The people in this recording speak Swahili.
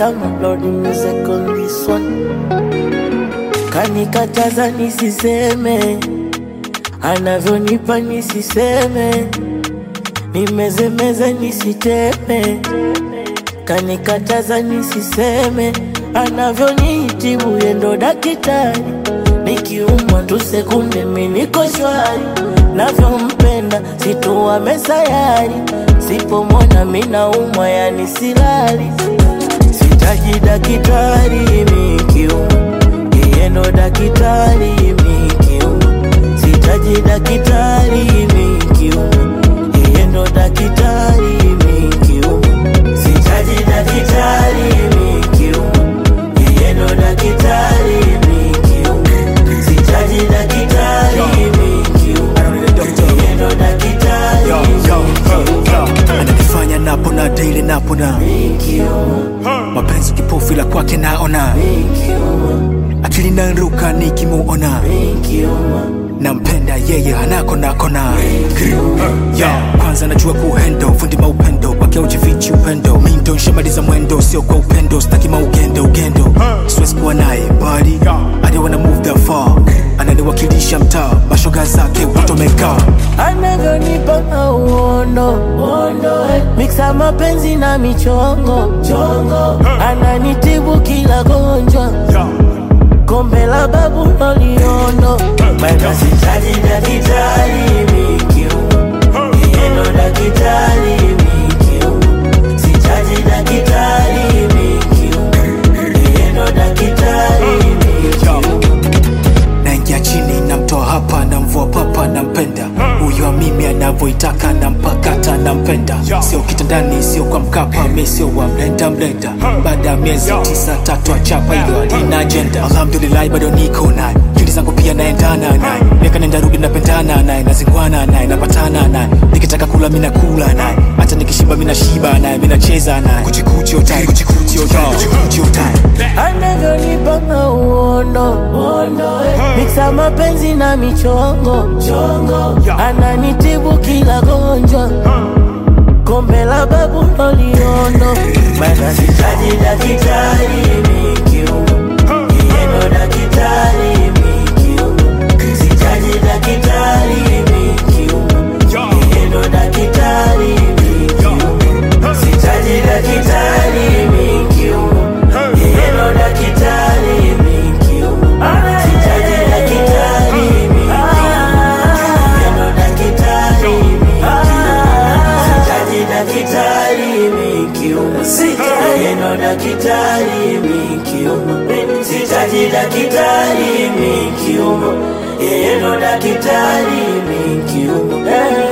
kama Lord music on this one. Kanikataza nisiseme, anavyonipa nisiseme, nimezemeze nisiteme. Kanikataza nisiseme, anavyonitibu yendo daktari. Nikiumwa tu sekunde mimi niko shwari, navyompenda situwa mesayari. Sipomona mimi naumwa yani silali. Sitaji daktari nikiumwa, yeye ndo daktari nikiumwa. Sitaji daktari nikiumwa, yeye ndo daktari nikiumwa. Sitaji daktari nikiumwa, yeye ndo daktari nikiumwa. Sitaji daktari nikiumwa, yeye ndo daktari nikiumwa. Ananifanya napona daily napona, mapenzi kipofu ila kwake naona, akili naruka nikimuona, nampenda yeye hanako nakona. Kwanza najua kuhendo, fundi maupendo, kwake ujifichi upendo. Mindo nshamaliza mwendo, sio kwa upendo, staki maugendo ugendo. Siwezi kuwa naye mbali, I don't wanna move that far. Ananiwakilisha mtaa, mashoga zake utomeka. Anavyonipa mauondo, mixa mapenzi na michongo. Ananitibu kila gonjwa, kombe la babu loliondo. Maana sitaji daktari nikiumwa, yeye ndo daktari nikiumwa. Sitaji daktari nikiumwa, yeye ndo daktari nikiumwa. Naingia chini namtoa hapa, namvua papa, nampenda huyo mimi anavyoitaka, nampakata nampenda. Sio kitandani, sio kwa Mkapa, mimi sio wa mlenda. Baada ya miezi 9 3 achapa, hilo halina agenda. Alhamdulillah bado niko naye, kili zangu pia naendana naye. Miaka nenda rudi napendana naye, nazingwana naye, napatana naye. Nikitaka kula mimi nakula naye, hata nikishiba mimi nashiba naye, mimi nacheza naye. Kuchikuchi otai, kuchikuchi otai. Anavyonipa mauondo, mixa mapenzi na michongo. Ananitibu kila gonjwa, kombe la babu loliondo. Maana sitaji daktari nikiumwa, yeye ndo daktari nikiumwa. Sitaji daktari nikiumwa, yeye ndo daktari nikiumwa. Sitaji daktari nikiumwa, yeye ndo daktari nikiumwa. Sitaji daktari nikiumwa, yeye ndo daktari nikiumwa. Sitaji daktari nikiumwa, yeye ndo daktari nikiumwa. Sitaji daktari nikiumwa, yeye ndo daktari nikiumwa.